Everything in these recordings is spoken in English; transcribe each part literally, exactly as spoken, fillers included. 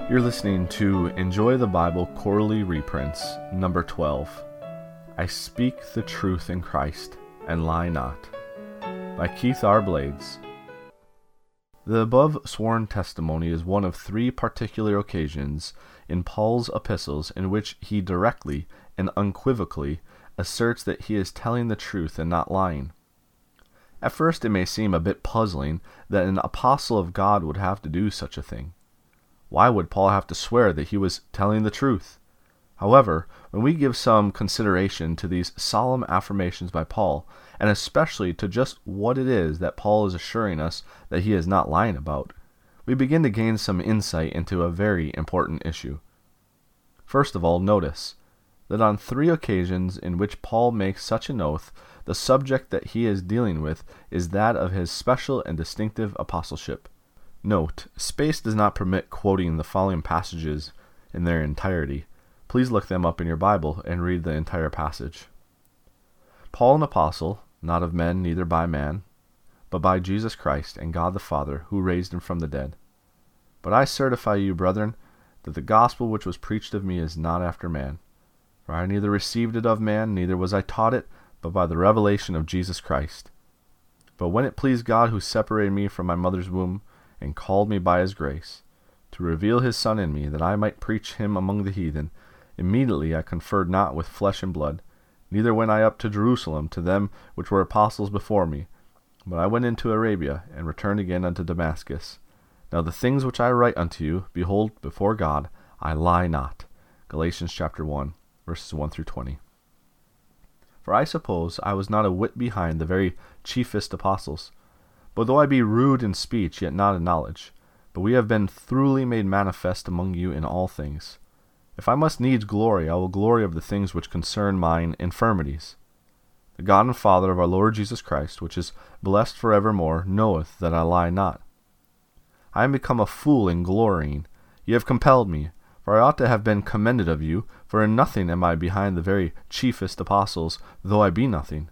You're listening to Enjoy the Bible Quarterly Reprints, number twelve. I Speak the Truth in Christ and Lie Not, by Keith R. Blades. The above sworn testimony is one of three particular occasions in Paul's epistles in which he directly and unequivocally asserts that he is telling the truth and not lying. At first it may seem a bit puzzling that an apostle of God would have to do such a thing. Why would Paul have to swear that he was telling the truth? However, when we give some consideration to these solemn affirmations by Paul, and especially to just what it is that Paul is assuring us that he is not lying about, we begin to gain some insight into a very important issue. First of all, notice that on three occasions in which Paul makes such an oath, the subject that he is dealing with is that of his special and distinctive apostleship. Note, space does not permit quoting the following passages in their entirety. Please look them up in your Bible and read the entire passage. Paul, an apostle, not of men, neither by man, but by Jesus Christ and God the Father, who raised him from the dead. But I certify you, brethren, that the gospel which was preached of me is not after man. For I neither received it of man, neither was I taught it, but by the revelation of Jesus Christ. But when it pleased God, who separated me from my mother's womb, and called me by his grace, to reveal his Son in me, that I might preach him among the heathen, immediately I conferred not with flesh and blood, neither went I up to Jerusalem to them which were apostles before me, but I went into Arabia, and returned again unto Damascus. Now the things which I write unto you, behold, before God, I lie not. Galatians chapter one, verses one through twenty. For I suppose I was not a whit behind the very chiefest apostles. But though I be rude in speech, yet not in knowledge, but we have been thoroughly made manifest among you in all things. If I must needs glory, I will glory of the things which concern mine infirmities. The God and Father of our Lord Jesus Christ, which is blessed for evermore, knoweth that I lie not. I am become a fool in glorying. Ye have compelled me, for I ought to have been commended of you, for in nothing am I behind the very chiefest apostles, though I be nothing.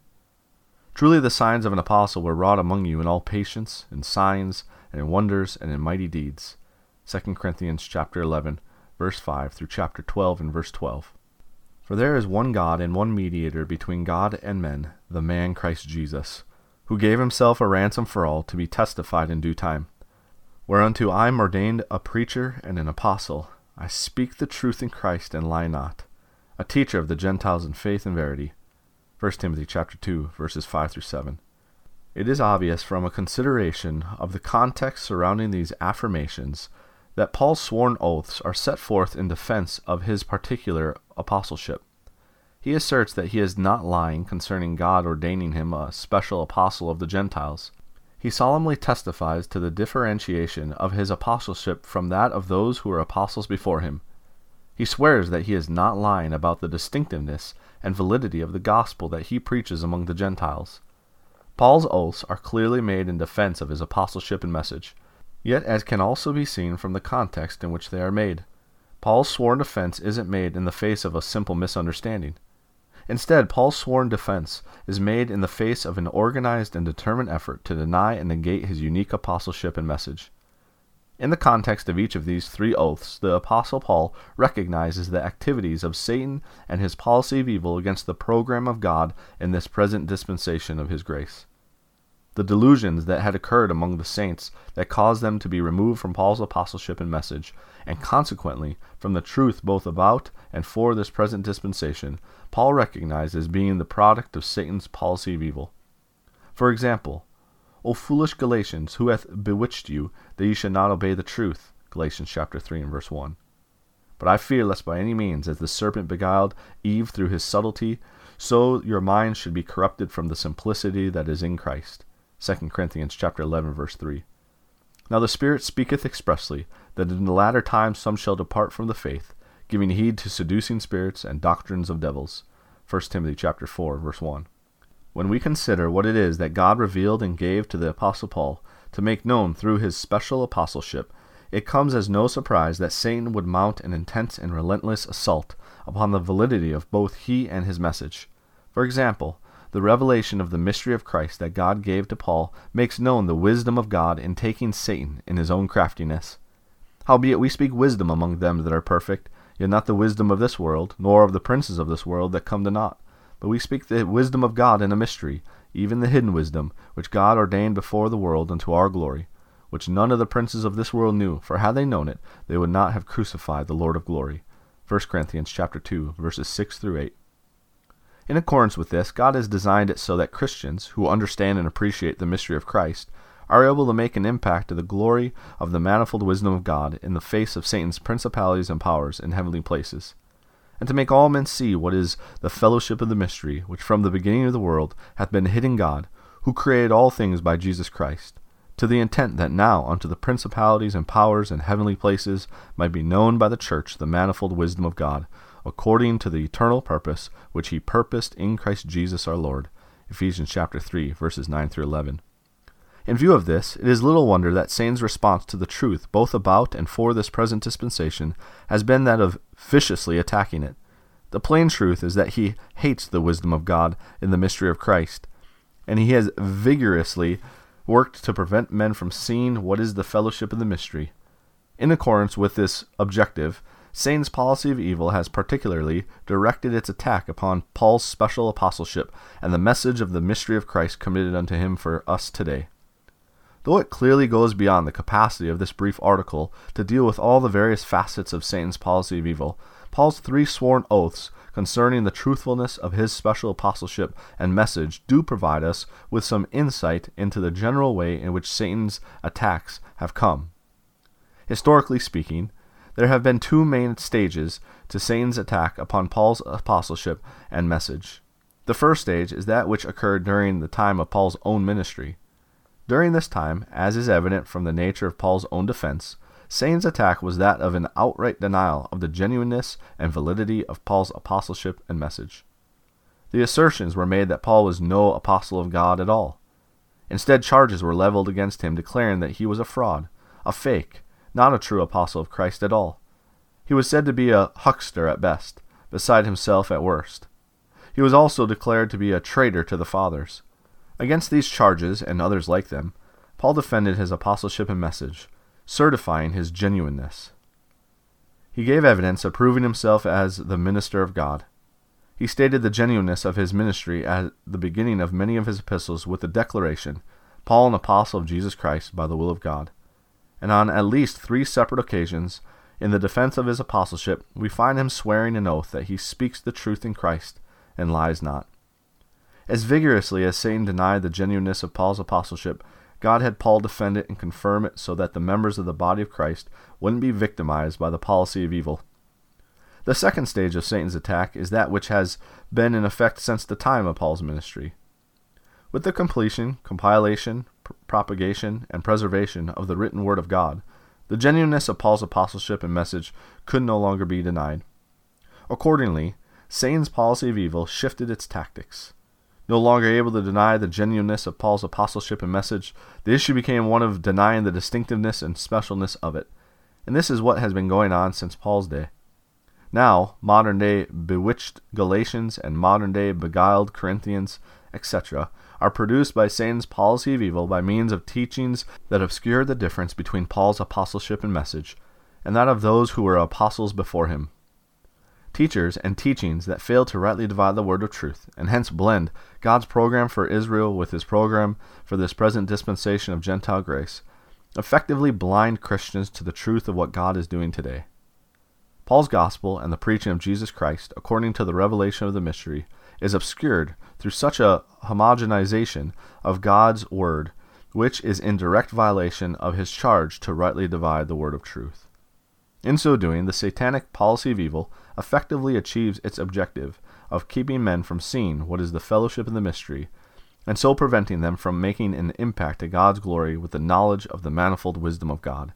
Truly the signs of an apostle were wrought among you in all patience, in signs, and in wonders, and in mighty deeds. Second Corinthians chapter eleven, verse five, through chapter twelve and verse twelve. For there is one God and one mediator between God and men, the man Christ Jesus, who gave himself a ransom for all, to be testified in due time. Whereunto I am ordained a preacher and an apostle. I speak the truth in Christ and lie not, a teacher of the Gentiles in faith and verity. First Timothy chapter two, verses five through seven. It is obvious from a consideration of the context surrounding these affirmations that Paul's sworn oaths are set forth in defense of his particular apostleship. He asserts that he is not lying concerning God ordaining him a special apostle of the Gentiles. He solemnly testifies to the differentiation of his apostleship from that of those who were apostles before him. He swears that he is not lying about the distinctiveness and validity of the gospel that he preaches among the Gentiles. Paul's oaths are clearly made in defense of his apostleship and message, yet as can also be seen from the context in which they are made, Paul's sworn defense isn't made in the face of a simple misunderstanding. Instead, Paul's sworn defense is made in the face of an organized and determined effort to deny and negate his unique apostleship and message. In the context of each of these three oaths, the Apostle Paul recognizes the activities of Satan and his policy of evil against the program of God in this present dispensation of his grace. The delusions that had occurred among the saints that caused them to be removed from Paul's apostleship and message, and consequently from the truth both about and for this present dispensation, Paul recognized as being the product of Satan's policy of evil. For example, O foolish Galatians, who hath bewitched you, that ye should not obey the truth? Galatians chapter three and verse one. But I fear lest by any means, as the serpent beguiled Eve through his subtlety, so your minds should be corrupted from the simplicity that is in Christ. Second Corinthians chapter eleven, verse three. Now the Spirit speaketh expressly, that in the latter times some shall depart from the faith, giving heed to seducing spirits and doctrines of devils. First Timothy chapter four, verse one. When we consider what it is that God revealed and gave to the Apostle Paul to make known through his special apostleship, it comes as no surprise that Satan would mount an intense and relentless assault upon the validity of both he and his message. For example, the revelation of the mystery of Christ that God gave to Paul makes known the wisdom of God in taking Satan in his own craftiness. Howbeit we speak wisdom among them that are perfect, yet not the wisdom of this world, nor of the princes of this world that come to naught. But we speak the wisdom of God in a mystery, even the hidden wisdom, which God ordained before the world unto our glory, which none of the princes of this world knew, for had they known it, they would not have crucified the Lord of glory. First Corinthians chapter two, verses six through eight. In accordance with this, God has designed it so that Christians, who understand and appreciate the mystery of Christ, are able to make an impact to the glory of the manifold wisdom of God in the face of Satan's principalities and powers in heavenly places, and to make all men see what is the fellowship of the mystery, which from the beginning of the world hath been hid in God, who created all things by Jesus Christ, to the intent that now unto the principalities and powers in heavenly places might be known by the church the manifold wisdom of God, according to the eternal purpose which he purposed in Christ Jesus our Lord. Ephesians chapter three, verses nine through eleven. In view of this, it is little wonder that Satan's response to the truth both about and for this present dispensation has been that of viciously attacking it. The plain truth is that he hates the wisdom of God in the mystery of Christ, and he has vigorously worked to prevent men from seeing what is the fellowship of the mystery. In accordance with this objective, Satan's policy of evil has particularly directed its attack upon Paul's special apostleship and the message of the mystery of Christ committed unto him for us today. Though it clearly goes beyond the capacity of this brief article to deal with all the various facets of Satan's policy of evil, Paul's three sworn oaths concerning the truthfulness of his special apostleship and message do provide us with some insight into the general way in which Satan's attacks have come. Historically speaking, there have been two main stages to Satan's attack upon Paul's apostleship and message. The first stage is that which occurred during the time of Paul's own ministry. During this time, as is evident from the nature of Paul's own defense, Satan's attack was that of an outright denial of the genuineness and validity of Paul's apostleship and message. The assertions were made that Paul was no apostle of God at all. Instead, charges were leveled against him declaring that he was a fraud, a fake, not a true apostle of Christ at all. He was said to be a huckster at best, beside himself at worst. He was also declared to be a traitor to the fathers. Against these charges, and others like them, Paul defended his apostleship and message, certifying his genuineness. He gave evidence of proving himself as the minister of God. He stated the genuineness of his ministry at the beginning of many of his epistles with the declaration, Paul, an apostle of Jesus Christ by the will of God. And on at least three separate occasions, in the defense of his apostleship, we find him swearing an oath that he speaks the truth in Christ and lies not. As vigorously as Satan denied the genuineness of Paul's apostleship, God had Paul defend it and confirm it so that the members of the body of Christ wouldn't be victimized by the policy of evil. The second stage of Satan's attack is that which has been in effect since the time of Paul's ministry. With the completion, compilation, pr- propagation, and preservation of the written word of God, the genuineness of Paul's apostleship and message could no longer be denied. Accordingly, Satan's policy of evil shifted its tactics. No longer able to deny the genuineness of Paul's apostleship and message, the issue became one of denying the distinctiveness and specialness of it. And this is what has been going on since Paul's day. Now, modern-day bewitched Galatians and modern-day beguiled Corinthians, et cetera, are produced by Satan's policy of evil by means of teachings that obscure the difference between Paul's apostleship and message, and that of those who were apostles before him. Teachers and teachings that fail to rightly divide the word of truth, and hence blend God's program for Israel with his program for this present dispensation of Gentile grace, effectively blind Christians to the truth of what God is doing today. Paul's gospel and the preaching of Jesus Christ, according to the revelation of the mystery, is obscured through such a homogenization of God's word, which is in direct violation of his charge to rightly divide the word of truth. In so doing, the satanic policy of evil effectively achieves its objective of keeping men from seeing what is the fellowship of the mystery, and so preventing them from making an impact to God's glory with the knowledge of the manifold wisdom of God.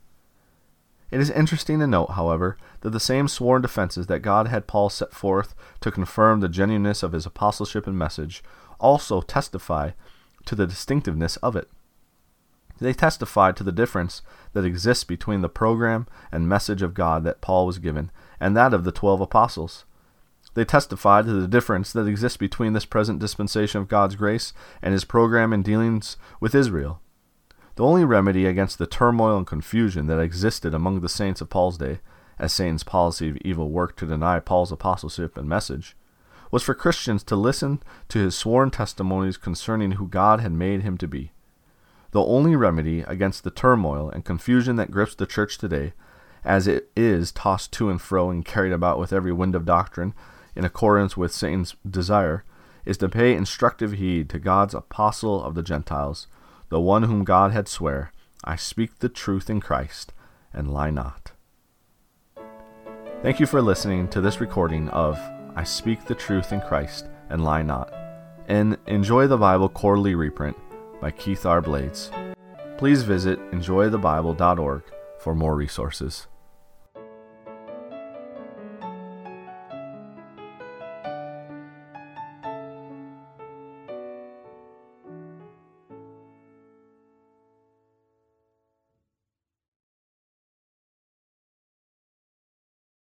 It is interesting to note, however, that the same sworn defenses that God had Paul set forth to confirm the genuineness of his apostleship and message also testify to the distinctiveness of it. They testify to the difference that exists between the program and message of God that Paul was given and that of the twelve apostles. They testify to the difference that exists between this present dispensation of God's grace and his program and dealings with Israel. The only remedy against the turmoil and confusion that existed among the saints of Paul's day, as Satan's policy of evil worked to deny Paul's apostleship and message, was for Christians to listen to his sworn testimonies concerning who God had made him to be. The only remedy against the turmoil and confusion that grips the church today, as it is tossed to and fro and carried about with every wind of doctrine in accordance with Satan's desire, is to pay instructive heed to God's apostle of the Gentiles, the one whom God had swear, I speak the truth in Christ, and lie not. Thank you for listening to this recording of I Speak the Truth in Christ, and Lie Not, and Enjoy the Bible Quarterly Reprint by Keith R. Blades. Please visit enjoy the bible dot org for more resources.